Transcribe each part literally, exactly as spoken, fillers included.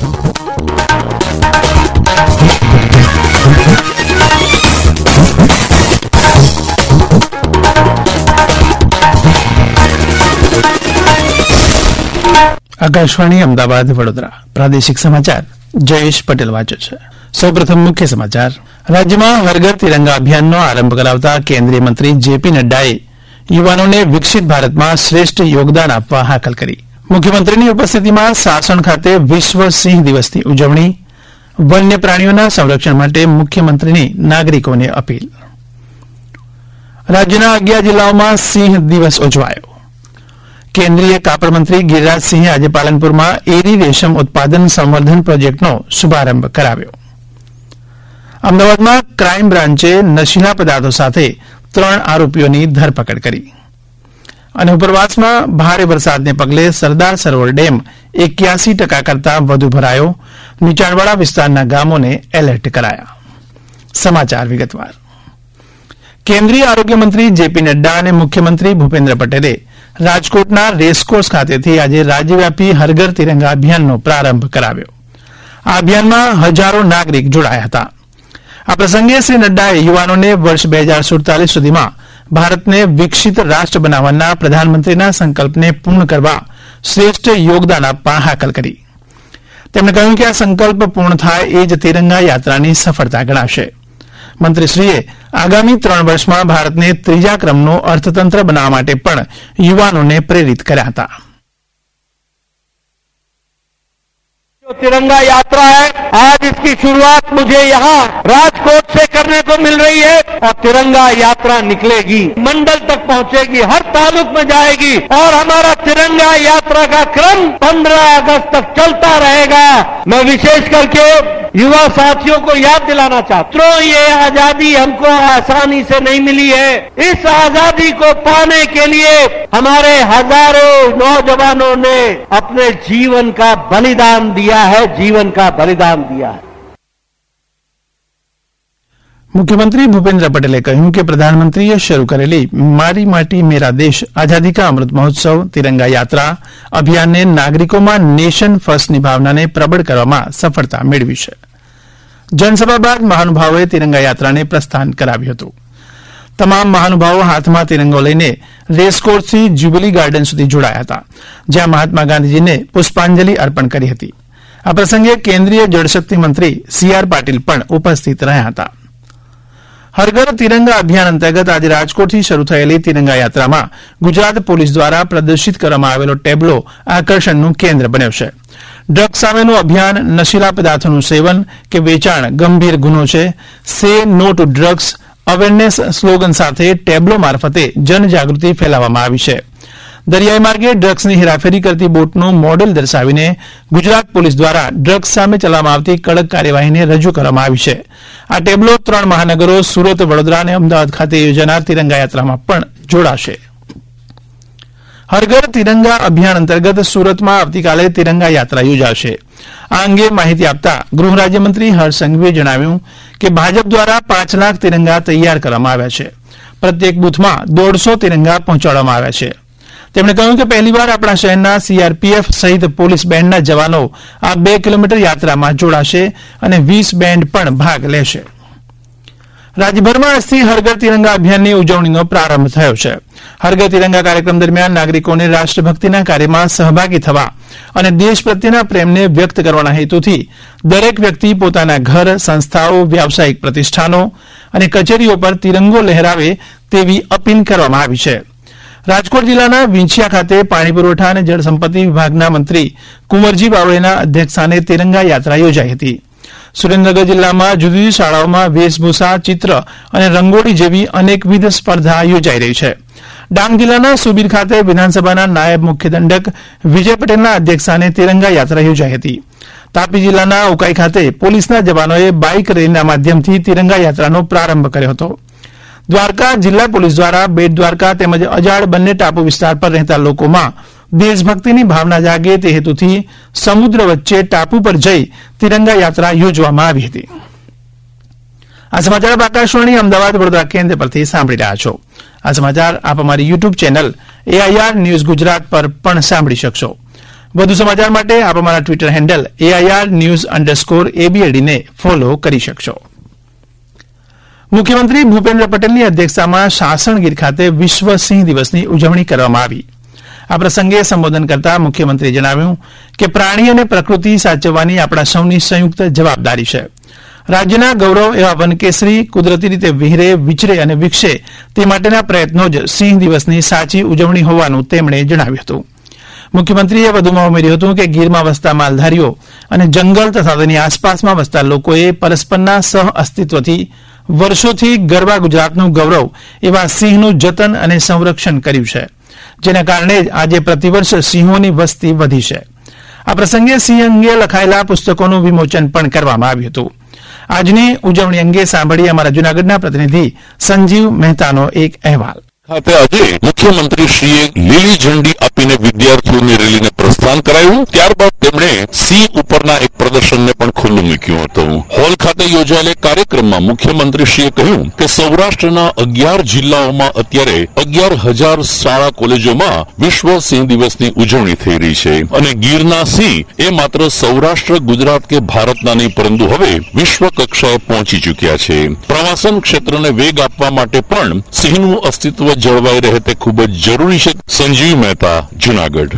આકાશવાણી અમદાવાદ વડોદરા પ્રાદેશિક સમાચાર જયેશ પટેલ વાંચે છે. સૌપ્રથમ મુખ્ય સમાચાર. રાજ્યમાં હર ઘર તિરંગા અભિયાનનો આરંભ કરાવતા કેન્દ્રીય મંત્રી જેપી નડ્ડાએ યુવાનોને વિકસિત ભારતમાં શ્રેષ્ઠ યોગદાન આપવા હાકલ કરી. મુખ્યમંત્રીની ઉપસ્થિતિમાં સાસણ ખાતે વિશ્વ સિંહ દિવસની ઉજવણી. વન્ય પ્રાણીઓના સંરક્ષણ માટે મુખ્યમંત્રીની નાગરિકોને અપીલ. રાજ્યના અગિયાર જિલ્લાઓમાં સિંહ દિવસ ઉજવાયો. કેન્દ્રીય કાપડ મંત્રી ગિરિરાજસિંહે આજે પાલનપુરમાં એરી રેશમ ઉત્પાદન સંવર્ધન પ્રોજેક્ટનો શુભારંભ કરાવ્યો. અમદાવાદમાં ક્રાઇમ બ્રાન્ચે નશીલા પદાર્થો સાથે ત્રણ આરોપીઓની ધરપકડ કરી. અને ઉપરવાસમાં ભારે વરસાદને પગલે સરદાર સરોવર ડેમ એક્યાસી ટકા કરતાં વધુ ભરાયો. નીચાણવાળા વિસ્તારના ગામોને એલર્ટ કરાયા. સમાચાર વિગતવાર. કેન્દ્રીય આરોગ્ય મંત્રી જેપી નડ્ડા અને મુખ્યમંત્રી ભૂપેન્દ્ર પટેલે રાજકોટના રેસકોર્સ ખાતેથી આજે રાજ્યવ્યાપી હર ઘર તિરંગા અભિયાનનો પ્રારંભ કરાવ્યો. આ અભિયાનમાં હજારો નાગરિક જોડાયા હતા. આ પ્રસંગે શ્રી નડ્ડાએ યુવાનોને વર્ષ બે હજાર સુડતાલીસ સુધીમાં ભારતને વિકસિત રાષ્ટ્ર બનાવવાના પ્રધાનમંત્રીના સંકલ્પને પૂર્ણ કરવા શ્રેષ્ઠ યોગદાન આપવા હાકલ કરી. તેમણે કહ્યું કે આ સંકલ્પ પૂર્ણ થાય એ જ તિરંગા યાત્રાની સફળતા ગણાશે. મંત્રીશ્રીએ આગામી ત્રણ વર્ષમાં ભારતને ત્રીજા ક્રમનું અર્થતંત્ર બનાવવા માટે પણ યુવાનોને પ્રેરિત કર્યા હતા. जो तिरंगा यात्रा है, आज इसकी शुरुआत मुझे यहाँ राजकोट से करने को मिल रही है और तिरंगा यात्रा निकलेगी, मंडल तक पहुँचेगी, हर तालुक में जाएगी और हमारा तिरंगा यात्रा का क्रम पंद्रह अगस्त तक चलता रहेगा. मैं विशेष करके युवा साथियों को याद दिलाना चाहता हूँ, ये आजादी हमको आसानी से नहीं मिली है. इस आजादी को पाने के लिए हमारे हजारों नौजवानों ने अपने जीवन का बलिदान दिया है, जीवन का बलिदान दिया है. મુખ્યમંત્રી ભૂપેન્દ્ર પટેલે કહ્યું કે પ્રધાનમંત્રીએ શરૂ કરેલી મારી માટી મેરા દેશ આઝાદી કા અમૃત મહોત્સવ તિરંગા યાત્રા અભિયાનને નાગરિકોમાં નેશન ફર્સ્ટની ભાવનાને પ્રબળ કરવામાં સફળતા મેળવી છે. જનસભા બાદ મહાનુભાવોએ તિરંગા યાત્રાને પ્રસ્થાન કરાવ્યું હતું. તમામ મહાનુભાવો હાથમાં તિરંગો લઈને રેસકોર્સથી જ્યુબિલી ગાર્ડન સુધી જોડાયા હતા, જ્યાં મહાત્મા ગાંધીજીને પુષ્પાંજલિ અર્પણ કરી હતી. આ પ્રસંગે કેન્દ્રીય જળશક્તિ મંત્રી સી આર પાટીલ પણ ઉપસ્થિત રહ્યા હતા. હર ઘર તિરંગા અભિયાન અંતર્ગત આજે રાજકોટથી શરૂ થયેલી તિરંગા યાત્રામાં ગુજરાત પોલીસ દ્વારા પ્રદર્શિત કરવામાં આવેલો ટેબ્લો આકર્ષણનું કેન્દ્ર બન્યો છે. ડ્રગ્સ સામેનું અભિયાન, નશીલા પદાર્થોનું સેવન કે વેચાણ ગંભીર ગુનો છે, say no to drugs awareness slogan સાથે ટેબ્લો મારફતે જનજાગૃતિ ફેલાવવામાં આવી છે. દરિયાઈ માર્ગે ડ્રગ્સની હેરાફેરી કરતી બોટનું મોડેલ દર્શાવીને ગુજરાત પોલીસ દ્વારા ડ્રગ્સ સામે ચલાવવામાં આવતી કડક કાર્યવાહીને રજૂ કરવામાં આવી છે. આ ટેબ્લો ત્રણ મહાનગરો સુરત, વડોદરા અને અમદાવાદ ખાતે યોજાનાર તિરંગા યાત્રામાં પણ જોડાશે. હર ઘર તિરંગા અભિયાન અંતર્ગત સુરતમાં આવતીકાલે તિરંગા યાત્રા યોજાશે. આ અંગે માહિતી આપતા ગૃહ રાજ્યમંત્રી હર્ષ સંઘવીએ જણાવ્યું કે ભાજપ દ્વારા પાંચ લાખ તિરંગા તૈયાર કરવામાં આવ્યા છે. પ્રત્યેક બૂથમાં દોઢસો તિરંગા પહોંચાડવામાં આવ્યા છે. તેમણે કહ્યું કે પહેલીવાર આપણા શહેરના સીઆરપીએફ સહિત પોલીસ બેન્ડના જવાનો આ બે કિલોમીટર યાત્રામાં જોડાશે અને વીસ બેન્ડ પણ ભાગ લેશે. રાજ્યભરમાં આજથી હર ઘર તિરંગા અભિયાનની ઉજવણીનો પ્રારંભ થયો છે. હર ઘર તિરંગા કાર્યક્રમ દરમિયાન નાગરિકોને રાષ્ટ્રભક્તિના કાર્યમાં સહભાગી થવા અને દેશ પ્રત્યેના પ્રેમને વ્યક્ત કરવાના હેતુથી દરેક વ્યક્તિ પોતાના ઘર, સંસ્થાઓ, વ્યાવસાયિક પ્રતિષ્ઠાનો અને કચેરીઓ પર તિરંગો લહેરાવે તેવી અપીલ કરવામાં આવી છે. રાજકોટ જિલ્લાના વિંછિયા ખાતે પાણી પુરવઠા અને જળસંપત્તિ વિભાગના મંત્રી કુંવરજી બાવળીના અધ્યક્ષસ્થાને તિરંગા યાત્રા યોજાઈ હતી. સુરેન્દ્રનગર જિલ્લામાં જુદી જુદી શાળાઓમાં વેશભૂષા, ચિત્ર અને રંગોળી જેવી અનેકવિધ સ્પર્ધા યોજાઈ રહી છે. ડાંગ જિલ્લાના સુબીર ખાતે વિધાનસભાના નાયબ મુખ્ય દંડક વિજય પટેલના અધ્યક્ષસ્થાને તિરંગા યાત્રા યોજાઈ હતી. તાપી જિલ્લાના ઉકાઈ ખાતે પોલીસના જવાનોએ બાઇક રેલીના માધ્યમથી તિરંગા યાત્રાનો પ્રારંભ કર્યો હતો. દ્વારકા જિલ્લા પોલીસ દ્વારા બેટ દ્વારકા તેમજ અજાડ બંને ટાપુ વિસ્તાર પર રહેતા લોકોમાં દેશભક્તિની ભાવના જાગે તે હેતુથી સમુદ્ર વચ્ચે ટાપુ પર જઈ તિરંગા યાત્રા યોજવામાં આવી હતી. આ સમાચાર આપ આકાશવાણી અમદાવાદ વડોદરા કેન્દ્ર પરથી સાંભળી રહ્યા છો. આ સમાચાર આપ અમારી YouTube channel AIR News Gujarat પર પણ સાંભળી શકશો. વધુ સમાચાર માટે આપ અમારા Twitter handle AIR News underscore એબીએડીને ફોલો કરી શકશો. મુખ્યમંત્રી ભૂપેન્દ્ર પટેલની અધ્યક્ષતામાં સાસણગીર ખાતે વિશ્વ સિંહ દિવસની ઉજવણી કરવામાં આવી. આ પ્રસંગે સંબોધન કરતા મુખ્યમંત્રીએ જણાવ્યું કે પ્રાણી અને પ્રકૃતિ સાચવવાની આપણા સૌની સંયુક્ત જવાબદારી છે. રાજ્યના ગૌરવ એવા વનકેસરી કુદરતી રીતે વિહરે વિચરે અને વિકસે તે માટેના પ્રયત્નો જ સિંહ દિવસની સાચી ઉજવણી હોવાનું તેમણે જણાવ્યું હતું. મુખ્યમંત્રીએ વધુમાં ઉમેર્યું હતું કે ગીરમાં વસતા માલધારીઓ અને જંગલ તથા તેની આસપાસમાં વસતા લોકોએ પરસ્પરના સહ અસ્તિત્વથી વર્ષોથી ગરવા ગુજરાતનું ગૌરવ એવા સિંહનું જતન અને સંરક્ષણ કર્યું છે, જેના કારણે જ આજે પ્રતિવર્ષ સિંહોની વસ્તી વધી છે. આ પ્રસંગે સિંહ અંગે લખાયેલા પુસ્તકોનું વિમોચન પણ કરવામાં આવ્યું હતું. આજની ઉજવણી અંગે સાંભળીએ અમારા જૂનાગઢના પ્રતિનિધિ સંજીવ મહેતાનો એક અહેવાલ. ખાતે આજે મુખ્યમંત્રીશ્રીએ લીલી ઝંડી આપીને વિદ્યાર્થીઓની રેલીને પ્રસ્થાન કરાવ્યું. ત્યારબાદ તેમણે સિંહ ઉપરના એક પ્રદર્શનને પણ ખુલ્લું મૂક્યું હતું. હોલ ખાતે યોજાયેલા કાર્યક્રમમાં મુખ્યમંત્રીશ્રીએ કહ્યું કે સૌરાષ્ટ્રના અગિયાર જિલ્લાઓમાં અત્યારે અગિયાર હજાર શાળા કોલેજોમાં વિશ્વ સિંહ દિવસની ઉજવણી થઈ રહી છે અને ગીરના સિંહ એ માત્ર સૌરાષ્ટ્ર, ગુજરાત કે ભારતના નહીં પરંતુ હવે વિશ્વ કક્ષાએ પહોંચી ચૂક્યા છે. પ્રવાસન ક્ષેત્રને વેગ આપવા માટે પણ સિંહનું અસ્તિત્વ જળવાઈ રહે તે ખૂબ જ જરૂરી છે. સંજીવ મહેતા, જૂનાગઢ.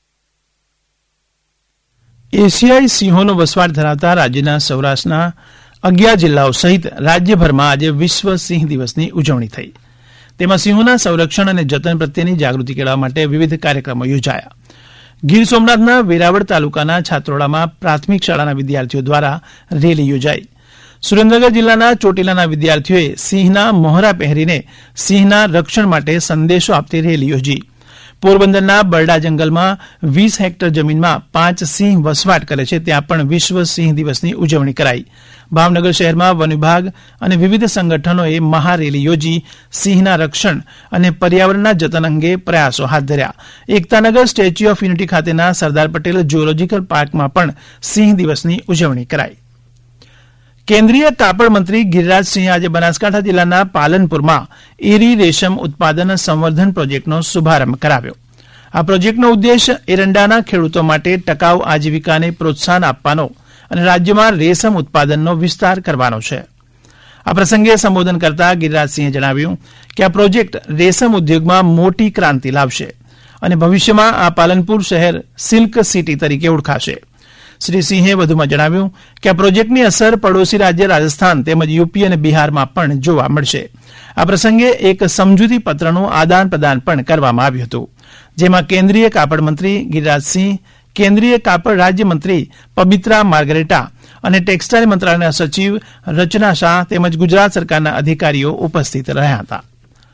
એશિયાઈ સિંહોનો વસવાટ ધરાવતા રાજ્યના સૌરાષ્ટ્રના અગિયાર જિલ્લાઓ સહિત રાજ્યભરમાં આજે વિશ્વ સિંહ દિવસની ઉજવણી થઈ. તેમાં સિંહોના સંરક્ષણ અને જતન પ્રત્યેની જાગૃતિ કેળવવા માટે વિવિધ કાર્યક્રમો યોજાયા. ગીર સોમનાથના વેરાવળ તાલુકાના છાત્રોડામાં પ્રાથમિક શાળાના વિદ્યાર્થીઓ દ્વારા રેલી યોજાઈ. સુરેન્દ્રનગર જિલ્લાના ચોટીલાના વિદ્યાર્થીઓએ સિંહના મોહરા પહેરીને સિંહના રક્ષણ માટે સંદેશો આપતી રેલી યોજી. પોરબંદરના બરડા જંગલમાં વીસ હેક્ટર જમીનમાં પાંચ સિંહ વસવાટ કરે છે, ત્યાં પણ વિશ્વ સિંહ દિવસની ઉજવણી કરાઈ. ભાવનગર શહેરમાં વન વિભાગ અને વિવિધ સંગઠનોએ મહારેલી યોજી સિંહના રક્ષણ અને પર્યાવરણના જતન અંગે પ્રયાસો હાથ ધર્યા. એકતાનગર સ્ટેચ્યુ ઓફ યુનિટી ખાતેના સરદાર પટેલ ઝૂઓલોજીકલ પાર્કમાં પણ સિંહ દિવસની ઉજવણી કરાઈ. કેન્દ્રીય કાપડ મંત્રી ગિરિરાજસિંહે આજે બનાસકાંઠા જિલ્લાના પાલનપુરમાં એરી રેશમ ઉત્પાદન સંવર્ધન પ્રોજેક્ટનો શુભારંભ કરાવ્યો. આ પ્રોજેક્ટનો ઉદ્દેશ એરંડાના ખેડૂતો માટે ટકાઉ આજીવિકાને પ્રોત્સાહન આપવાનો અને રાજ્યમાં રેશમ ઉત્પાદનનો વિસ્તાર કરવાનો છે. આ પ્રસંગે સંબોધન કરતા ગિરિરાજસિંહે જણાવ્યું કે આ પ્રોજેક્ટ રેશમ ઉદ્યોગમાં મોટી ક્રાંતિ લાવશે અને ભવિષ્યમાં આ પાલનપુર શહેર સિલ્ક સિટી તરીકે ઓળખાશે. શ્રી સિંહે વધુમાં જણાવ્યું કે આ પ્રોજેક્ટની અસર પડોશી રાજ્ય રાજસ્થાન તેમજ યુપી અને બિહારમાં પણ જોવા મળશે. આ પ્રસંગે એક સમજૂતી પત્રનું આદાન પ્રદાન પણ કરવામાં આવ્યું હતું, જેમાં કેન્દ્રીય કાપડ મંત્રી ગિરિરાજસિંહ, કેન્દ્રીય કાપડ રાજ્યમંત્રી પબિત્રા માર્ગરેટા અને ટેક્સટાઇલ મંત્રાલયના સચિવ રચના શાહ તેમજ ગુજરાત સરકારના અધિકારીઓ ઉપસ્થિત રહ્યા હતા.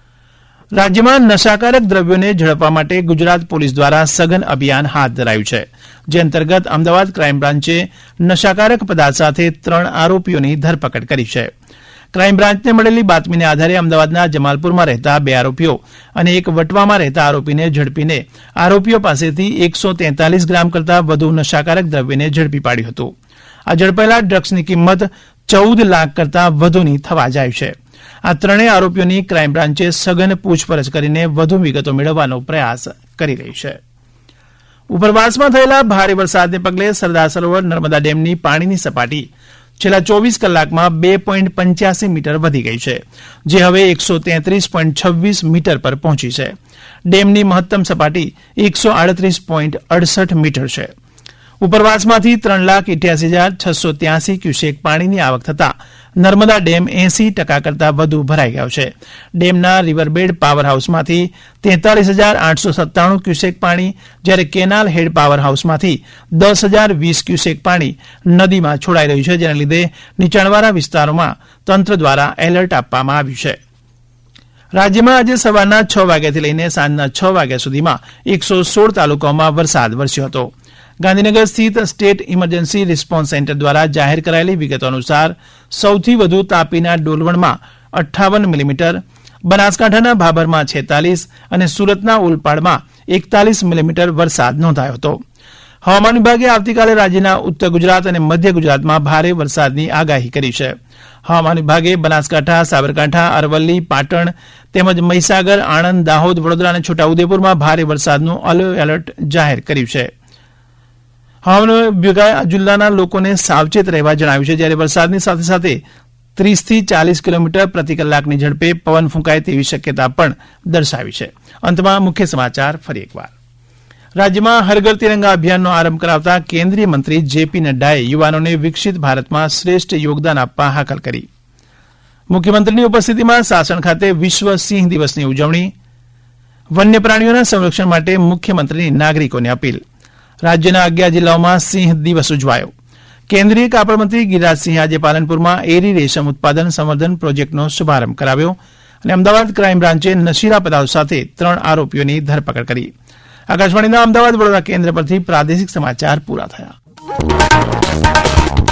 રાજ્યમાં નશાકારક દ્રવ્યોને ઝડપવા માટે ગુજરાત પોલીસ દ્વારા સઘન અભિયાન હાથ ધરાયું છે, જે અંતર્ગત અમદાવાદ ક્રાઇમ બ્રાન્ચે નશાકારક પદાર્થ સાથે ત્રણ આરોપીઓની ધરપકડ કરી છે. ક્રાઇમ બ્રાન્ચને મળેલી બાતમીને આધારે અમદાવાદના જમાલપુરમાં રહેતા બે આરોપીઓ અને એક વટવામાં રહેતા આરોપીને ઝડપીને આરોપીઓ પાસેથી એકસો તેતાલીસ ગ્રામ કરતાં વધુ નશાકારક દ્રવ્યને ઝડપી પાડ્યું હતું. આ ઝડપાયેલા ડ્રગ્સની કિંમત ચૌદ લાખ કરતાં વધુની થવા જાય છે. આ ત્રણેય આરોપીઓની ક્રાઇમ બ્રાન્ચે સઘન પૂછપરછ કરીને વધુ વિગતો મેળવવાનો પ્રયાસ કરી રહી છે. ઉપરવાસમાં થયેલા ભારે વરસાદને પગલે સરદાર સરોવર નર્મદા ડેમની પાણીની સપાટી છેલ્લા ચોવીસ કલાકમાં બે પોઈન્ટ પંચ્યાસી મીટર વધી ગઈ છે, જે હવે એકસો તેત્રીસ પોઈન્ટ છવ્વીસ મીટર પર પહોંચી છે. ડેમની મહત્તમ સપાટી એકસો આડત્રીસ પોઈન્ટ અડસઠ મીટર છે. ઉપરવાસમાંથી ત્રણ લાખ ઇઠ્યાસી હજાર છસો ત્યાસી ક્યુસેક પાણીની આવક થતાં નર્મદા ડેમ એસી ટકા કરતાં વધુ ભરાઈ ગયો છે. ડેમના રિવરબેડ પાવર હાઉસમાંથી તેતાલીસ હજાર આઠસો સત્તાણું ક્યુસેક પાણી, જ્યારે કેનાલ હેડ પાવર હાઉસમાંથી દસ હજાર વીસ ક્યુસેક પાણી નદીમાં છોડાઈ રહ્યું છે, જેના લીધે નીચાણવાળા વિસ્તારોમાં તંત્ર દ્વારા એલર્ટ આપવામાં આવ્યું છે. રાજ્યમાં આજે સવારના છ વાગ્યાથી લઈને સાંજના છ વાગ્યા સુધીમાં એકસો સોળ તાલુકાઓમાં વરસાદ વરસ્યો હતો. ગાંધીનગર સ્થિત સ્ટેટ ઇમરજન્સી રિસ્પોન્સ સેન્ટર દ્વારા જાહેર કરાયેલી વિગતો અનુસાર સૌથી વધુ તાપીના ડોલવણમાં અઠ્ઠાવન મિલીમીટર, બનાસકાંઠાના ભાભરમાં છેતાલીસ અને સુરતના ઉલપાડમાં એકતાલીસ મિલીમીટર વરસાદ નોંધાયો હતો. હવામાન વિભાગે આવતીકાલે રાજ્યના ઉત્તર ગુજરાત અને મધ્ય ગુજરાતમાં ભારે વરસાદની આગાહી કરી છે. હવામાન વિભાગે બનાસકાંઠા, સાબરકાંઠા, અરવલ્લી, પાટણ તેમજ મહીસાગર, આણંદ, દાહોદ, વડોદરા અને છોટાઉદેપુરમાં ભારે વરસાદનું યલો એલર્ટ જાહેર કર્યું છે. હવામાન વિભાગે જિલ્લાના લોકોને સાવચેત રહેવા જણાવ્યું છે, જ્યારે વરસાદની સાથે સાથે ત્રીસ થી ચાલીસ કિલોમીટર પ્રતિ કલાકની ઝડપે પવન ફૂંકાય તેવી શક્યતા પણ દર્શાવી છે. અંતમાં મુખ્ય સમાચાર ફરી એકવાર. રાજ્યમાં હર ઘર તિરંગા અભિયાનનો આરંભ કરાવતા કેન્દ્રીય મંત્રી જેપી નડ્ડાએ યુવાનોને વિકસિત ભારતમાં શ્રેષ્ઠ યોગદાન આપવા હાકલ કરી. મુખ્યમંત્રીની ઉપસ્થિતિમાં સાસણ ખાતે વિશ્વ સિંહ દિવસની ઉજવણી. વન્ય પ્રાણીઓના સંરક્ષણ માટે મુખ્યમંત્રીની નાગરિકોને અપીલ. રાજ્યના અગિયાર જિલ્લાઓમાં સિંહ દિવસ ઉજવાયો. કેન્દ્રીય કાપડ મંત્રી ગિરિરાજસિંહે આજે પાલનપુરમાં એરી રેશમ ઉત્પાદન સંવર્ધન પ્રોજેક્ટનો શુભારંભ કરાવ્યો. અને અમદાવાદ ક્રાઇમ બ્રાન્ચે નશીલા પદાર્થો સાથે ત્રણ આરોપીઓની ધરપકડ કરી. આકાશવાણીના અમદાવાદ વડોદરા કેન્દ્ર પરથી પ્રાદેશિક સમાચાર પૂરા થયા.